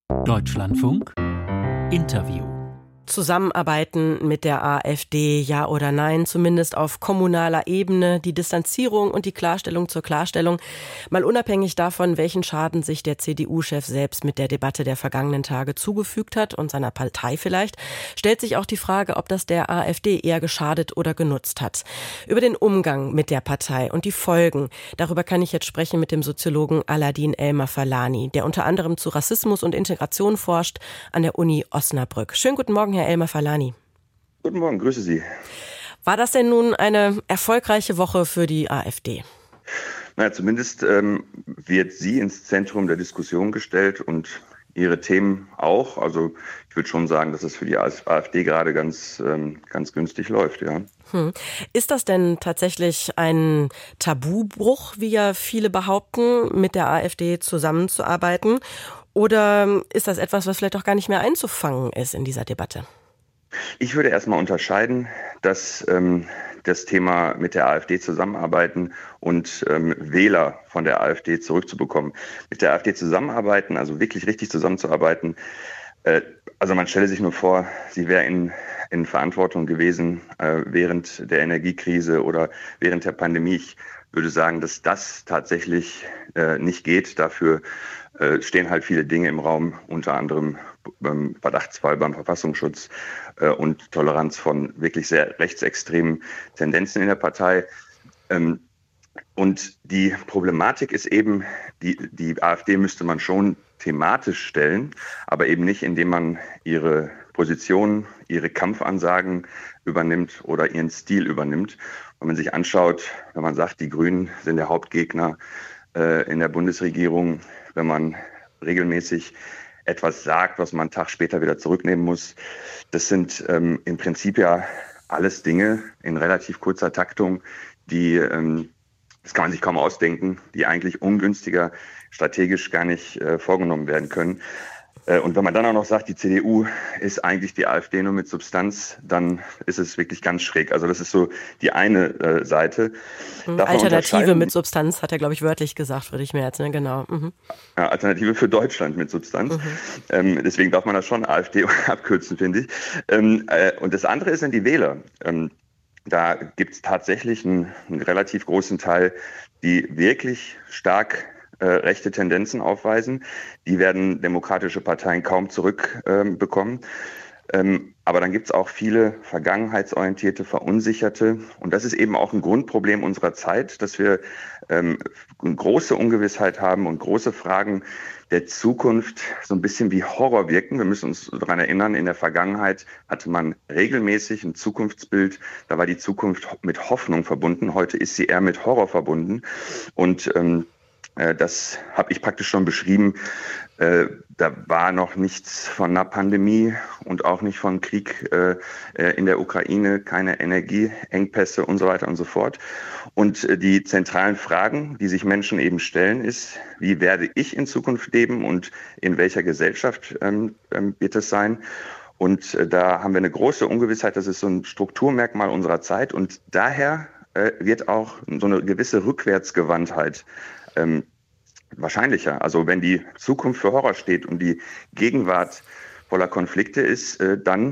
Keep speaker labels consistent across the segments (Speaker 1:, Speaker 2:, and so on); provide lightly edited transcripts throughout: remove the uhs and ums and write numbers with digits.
Speaker 1: Deutschlandfunk Interview.
Speaker 2: Zusammenarbeiten mit der AfD, ja oder nein, zumindest auf kommunaler Ebene, die Distanzierung und die Klarstellung zur Klarstellung, mal unabhängig davon, welchen Schaden sich der CDU-Chef selbst mit der Debatte der vergangenen Tage zugefügt hat und seiner Partei vielleicht, stellt sich auch die Frage, ob das der AfD eher geschadet oder genutzt hat. Über den Umgang mit der Partei und die Folgen, darüber kann ich jetzt sprechen mit dem Soziologen Aladin Elmar-Falani, der unter anderem zu Rassismus und Integration forscht an der Uni Osnabrück. Schönen guten Morgen, Herr Elmar-Falani.
Speaker 3: Guten Morgen, grüße Sie.
Speaker 2: War das denn nun eine erfolgreiche Woche für die AfD?
Speaker 3: Naja, zumindest wird sie ins Zentrum der Diskussion gestellt und ihre Themen auch. Also ich würde schon sagen, dass es für die AfD gerade ganz günstig läuft, ja.
Speaker 2: Ist das denn tatsächlich ein Tabubruch, wie ja viele behaupten, mit der AfD zusammenzuarbeiten? Oder ist das etwas, was vielleicht auch gar nicht mehr einzufangen ist in dieser Debatte?
Speaker 3: Ich würde erstmal unterscheiden, dass das Thema mit der AfD zusammenarbeiten und Wähler von der AfD zurückzubekommen. Mit der AfD zusammenarbeiten, also wirklich richtig zusammenzuarbeiten, also man stelle sich nur vor, sie wäre in Verantwortung gewesen während der Energiekrise oder während der Pandemie. Ich würde sagen, dass das tatsächlich nicht geht. Dafür stehen halt viele Dinge im Raum, unter anderem Verdachtsfall beim Verfassungsschutz und Toleranz von wirklich sehr rechtsextremen Tendenzen in der Partei. Und die Problematik ist eben, die AfD müsste man schon thematisch stellen, aber eben nicht, indem man ihre Positionen, ihre Kampfansagen übernimmt oder ihren Stil übernimmt. Wenn man sich anschaut, wenn man sagt, die Grünen sind der Hauptgegner in der Bundesregierung, wenn man regelmäßig etwas sagt, was man einen Tag später wieder zurücknehmen muss, das sind im Prinzip ja alles Dinge in relativ kurzer Taktung, die das kann man sich kaum ausdenken, die eigentlich ungünstiger strategisch gar nicht vorgenommen werden können. Und wenn man dann auch noch sagt, die CDU ist eigentlich die AfD nur mit Substanz, dann ist es wirklich ganz schräg. Also das ist so die eine Seite.
Speaker 2: Alternative mit Substanz, hat er, glaube ich, wörtlich gesagt, Friedrich Merz, ne? Genau.
Speaker 3: Ja, Alternative für Deutschland mit Substanz. Deswegen darf man das schon AfD abkürzen, finde ich. Und das andere sind die Wähler. Da gibt es tatsächlich einen relativ großen Teil, die wirklich stark rechte Tendenzen aufweisen. Die werden demokratische Parteien kaum zurückbekommen. Aber dann gibt es auch viele vergangenheitsorientierte, verunsicherte. Und das ist eben auch ein Grundproblem unserer Zeit, dass wir eine große Ungewissheit haben und große Fragen der Zukunft so ein bisschen wie Horror wirken. Wir müssen uns daran erinnern, in der Vergangenheit hatte man regelmäßig ein Zukunftsbild. Da war die Zukunft mit Hoffnung verbunden. Heute ist sie eher mit Horror verbunden. Und das habe ich praktisch schon beschrieben. Da war noch nichts von einer Pandemie und auch nicht von Krieg in der Ukraine, keine Energieengpässe und so weiter und so fort. Und die zentralen Fragen, die sich Menschen eben stellen, ist, wie werde ich in Zukunft leben und in welcher Gesellschaft wird es sein? Und da haben wir eine große Ungewissheit, das ist so ein Strukturmerkmal unserer Zeit. Und daher wird auch so eine gewisse Rückwärtsgewandtheit wahrscheinlicher. Also wenn die Zukunft für Horror steht und die Gegenwart voller Konflikte ist, dann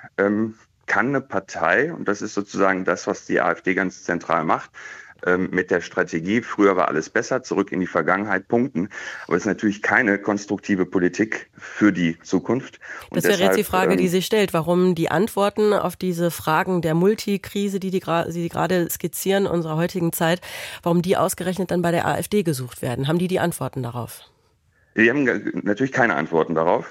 Speaker 3: kann eine Partei, und das ist sozusagen das, was die AfD ganz zentral macht, mit der Strategie, früher war alles besser, zurück in die Vergangenheit punkten. Aber es ist natürlich keine konstruktive Politik für die Zukunft.
Speaker 2: Und das wäre jetzt die Frage, die sich stellt, warum die Antworten auf diese Fragen der Multikrise, die Sie gerade skizzieren, unserer heutigen Zeit, warum die ausgerechnet dann bei der AfD gesucht werden. Haben die Antworten darauf?
Speaker 3: Die haben natürlich keine Antworten darauf.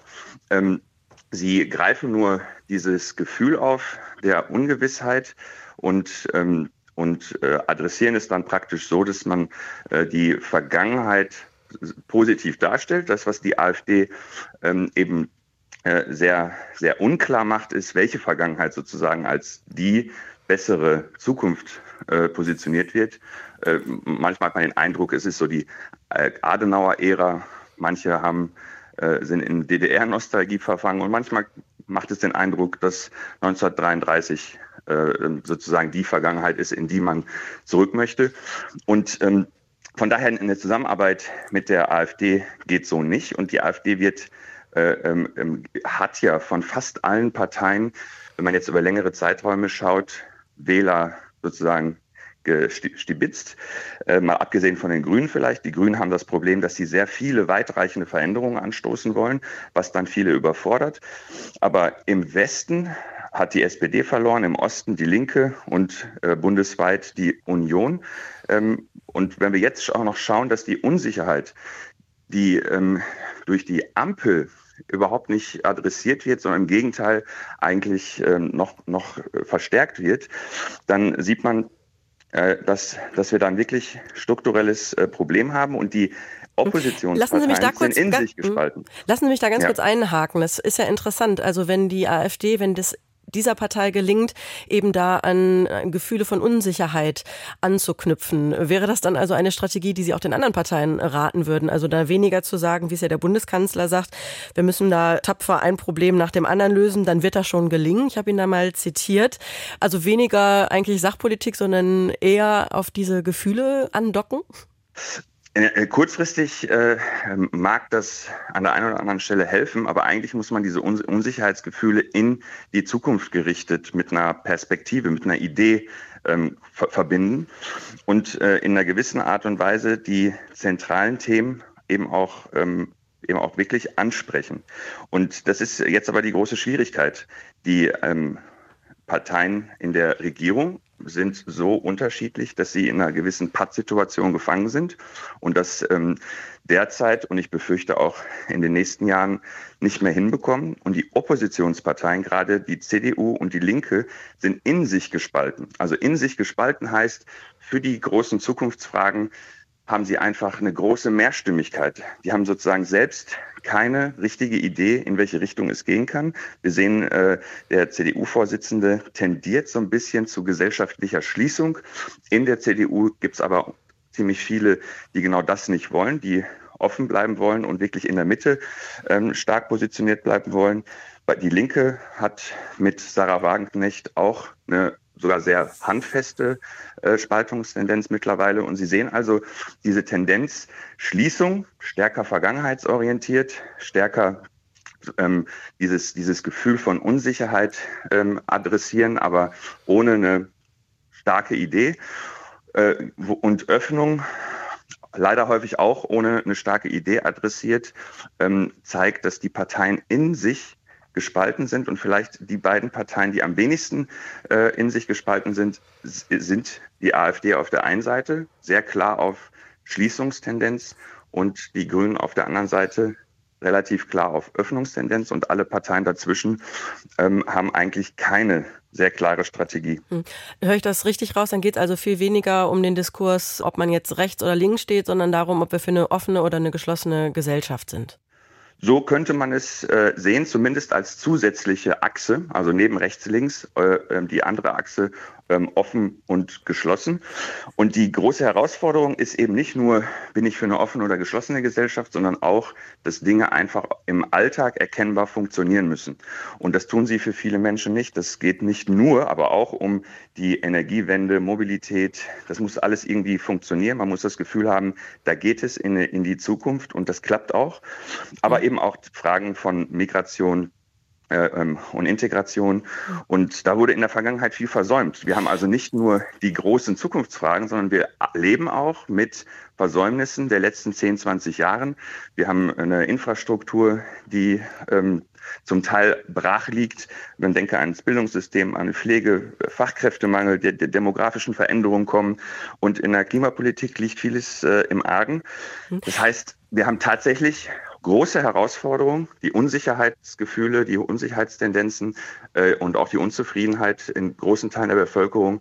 Speaker 3: Sie greifen nur dieses Gefühl auf der Ungewissheit und adressieren es dann praktisch so, dass man die Vergangenheit positiv darstellt. Das, was die AfD eben sehr, sehr unklar macht, ist, welche Vergangenheit sozusagen als die bessere Zukunft positioniert wird. Manchmal hat man den Eindruck, es ist so die Adenauer-Ära. Manche sind in DDR-Nostalgie verfangen und manchmal macht es den Eindruck, dass 1933 sozusagen die Vergangenheit ist, in die man zurück möchte. Und von daher eine Zusammenarbeit mit der AfD geht so nicht. Und die AfD wird hat ja von fast allen Parteien, wenn man jetzt über längere Zeiträume schaut, Wähler sozusagen gestibitzt, mal abgesehen von den Grünen vielleicht. Die Grünen haben das Problem, dass sie sehr viele weitreichende Veränderungen anstoßen wollen, was dann viele überfordert. Aber im Westen hat die SPD verloren, im Osten die Linke und bundesweit die Union. Und wenn wir jetzt auch noch schauen, dass die Unsicherheit, die durch die Ampel überhaupt nicht adressiert wird, sondern im Gegenteil eigentlich noch verstärkt wird, dann sieht man, dass wir da ein wirklich strukturelles Problem haben und die Oppositionsparteien sind in sich gespalten.
Speaker 2: Lassen Sie mich da ganz kurz einhaken. Das ist ja interessant. Also wenn die AfD, wenn dieser Partei gelingt, eben da an Gefühle von Unsicherheit anzuknüpfen. Wäre das dann also eine Strategie, die Sie auch den anderen Parteien raten würden? Also da weniger zu sagen, wie es ja der Bundeskanzler sagt, wir müssen da tapfer ein Problem nach dem anderen lösen, dann wird das schon gelingen. Ich habe ihn da mal zitiert. Also weniger eigentlich Sachpolitik, sondern eher auf diese Gefühle andocken?
Speaker 3: Kurzfristig mag das an der einen oder anderen Stelle helfen, aber eigentlich muss man diese Unsicherheitsgefühle in die Zukunft gerichtet mit einer Perspektive, mit einer Idee verbinden und in einer gewissen Art und Weise die zentralen Themen eben auch wirklich ansprechen. Und das ist jetzt aber die große Schwierigkeit. Die Parteien in der Regierung sind so unterschiedlich, dass sie in einer gewissen Pattsituation gefangen sind und das derzeit und ich befürchte auch in den nächsten Jahren nicht mehr hinbekommen. Und die Oppositionsparteien, gerade die CDU und die Linke, sind in sich gespalten. Also in sich gespalten heißt, für die großen Zukunftsfragen haben sie einfach eine große Mehrstimmigkeit. Die haben sozusagen selbst keine richtige Idee, in welche Richtung es gehen kann. Wir sehen, der CDU-Vorsitzende tendiert so ein bisschen zu gesellschaftlicher Schließung. In der CDU gibt es aber ziemlich viele, die genau das nicht wollen, die offen bleiben wollen und wirklich in der Mitte stark positioniert bleiben wollen. Die Linke hat mit Sarah Wagenknecht auch eine sogar sehr handfeste Spaltungstendenz mittlerweile. Und Sie sehen also diese Tendenz Schließung, stärker vergangenheitsorientiert, stärker dieses Gefühl von Unsicherheit adressieren, aber ohne eine starke Idee. Und Öffnung, leider häufig auch ohne eine starke Idee adressiert, zeigt, dass die Parteien in sich gespalten sind und vielleicht die beiden Parteien, die am wenigsten in sich gespalten sind die AfD auf der einen Seite, sehr klar auf Schließungstendenz und die Grünen auf der anderen Seite relativ klar auf Öffnungstendenz und alle Parteien dazwischen haben eigentlich keine sehr klare Strategie.
Speaker 2: Höre ich das richtig raus? Dann geht es also viel weniger um den Diskurs, ob man jetzt rechts oder links steht, sondern darum, ob wir für eine offene oder eine geschlossene Gesellschaft sind.
Speaker 3: So könnte man es sehen, zumindest als zusätzliche Achse, also neben rechts, links, die andere Achse offen und geschlossen. Und die große Herausforderung ist eben nicht nur, bin ich für eine offene oder geschlossene Gesellschaft, sondern auch, dass Dinge einfach im Alltag erkennbar funktionieren müssen. Und das tun sie für viele Menschen nicht. Das geht nicht nur, aber auch um die Energiewende, Mobilität. Das muss alles irgendwie funktionieren. Man muss das Gefühl haben, da geht es in die Zukunft und das klappt auch. Aber eben auch Fragen von Migration und Integration. Und da wurde in der Vergangenheit viel versäumt. Wir haben also nicht nur die großen Zukunftsfragen, sondern wir leben auch mit Versäumnissen der letzten 10, 20 Jahren. Wir haben eine Infrastruktur, die zum Teil brach liegt. Man denke ans Bildungssystem, an Pflege, Fachkräftemangel, der demografischen Veränderungen kommen. Und in der Klimapolitik liegt vieles im Argen. Das heißt, wir haben tatsächlich große Herausforderung, die Unsicherheitsgefühle, die Unsicherheitstendenzen und auch die Unzufriedenheit in großen Teilen der Bevölkerung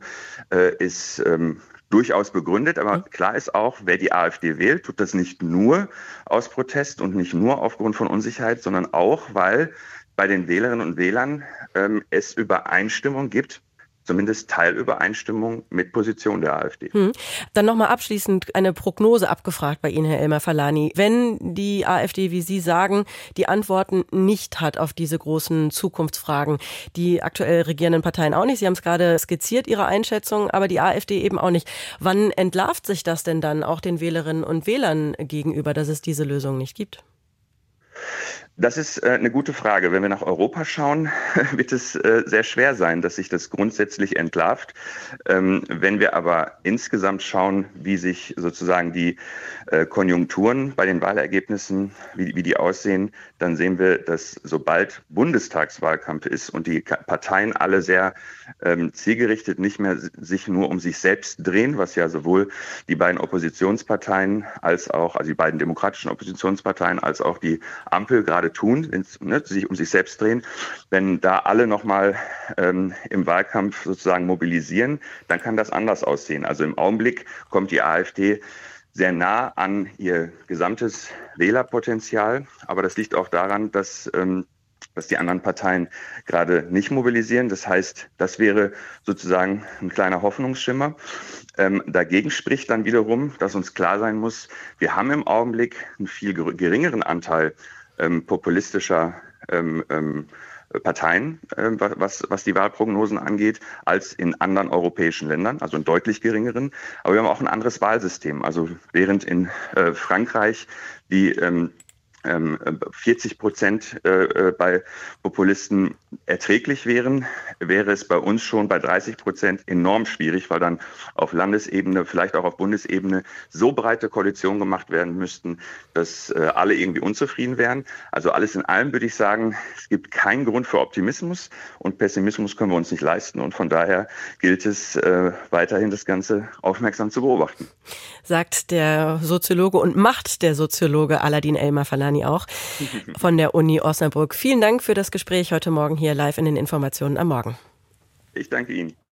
Speaker 3: ist durchaus begründet. Aber klar ist auch, wer die AfD wählt, tut das nicht nur aus Protest und nicht nur aufgrund von Unsicherheit, sondern auch, weil bei den Wählerinnen und Wählern es Übereinstimmung gibt, zumindest Teilübereinstimmung mit Position der AfD.
Speaker 2: Dann nochmal abschließend eine Prognose abgefragt bei Ihnen, Herr Elmar-Falani. Wenn die AfD, wie Sie sagen, die Antworten nicht hat auf diese großen Zukunftsfragen, die aktuell regierenden Parteien auch nicht, Sie haben es gerade skizziert, Ihre Einschätzung, aber die AfD eben auch nicht. Wann entlarvt sich das denn dann auch den Wählerinnen und Wählern gegenüber, dass es diese Lösung nicht gibt?
Speaker 3: Das ist eine gute Frage. Wenn wir nach Europa schauen, wird es sehr schwer sein, dass sich das grundsätzlich entlarvt. Wenn wir aber insgesamt schauen, wie sich sozusagen die Konjunkturen bei den Wahlergebnissen, wie die aussehen, dann sehen wir, dass sobald Bundestagswahlkampf ist und die Parteien alle sehr zielgerichtet nicht mehr sich nur um sich selbst drehen, was ja sowohl die beiden Oppositionsparteien als auch, also die beiden demokratischen Oppositionsparteien als auch die Ampel gerade tun, wenn sie sich um sich selbst drehen. Wenn da alle nochmal im Wahlkampf sozusagen mobilisieren, dann kann das anders aussehen. Also im Augenblick kommt die AfD sehr nah an ihr gesamtes Wählerpotenzial. Aber das liegt auch daran, dass die anderen Parteien gerade nicht mobilisieren. Das heißt, das wäre sozusagen ein kleiner Hoffnungsschimmer. Dagegen spricht dann wiederum, dass uns klar sein muss, wir haben im Augenblick einen viel geringeren Anteil populistischer Parteien, was die Wahlprognosen angeht, als in anderen europäischen Ländern, also in deutlich geringeren. Aber wir haben auch ein anderes Wahlsystem. Also während in Frankreich die 40% bei Populisten erträglich wären, wäre es bei uns schon bei 30% enorm schwierig, weil dann auf Landesebene, vielleicht auch auf Bundesebene so breite Koalitionen gemacht werden müssten, dass alle irgendwie unzufrieden wären. Also alles in allem würde ich sagen, es gibt keinen Grund für Optimismus und Pessimismus können wir uns nicht leisten und von daher gilt es weiterhin das Ganze aufmerksam zu beobachten.
Speaker 2: Sagt der Soziologe und macht der Soziologe Aladin El-Mafalani auch von der Uni Osnabrück. Vielen Dank für das Gespräch heute Morgen hier live in den Informationen am Morgen.
Speaker 3: Ich danke Ihnen.